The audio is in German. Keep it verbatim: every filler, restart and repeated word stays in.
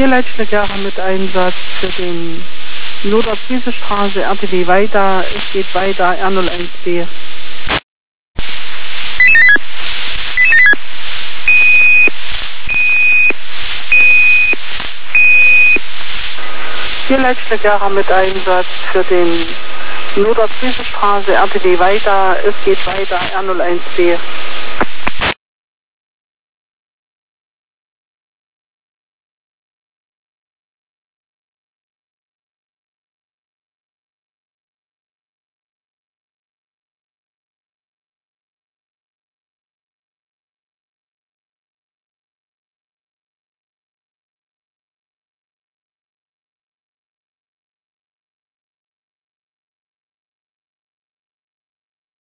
Hier Leitstückjahre mit Einsatz für den Nordostfriesestraße, R T W weiter, es geht weiter, R null eins B. Hier Leitstückjahre mit Einsatz für den Nordostfriesestraße, R T W weiter, es geht weiter, R null eins B.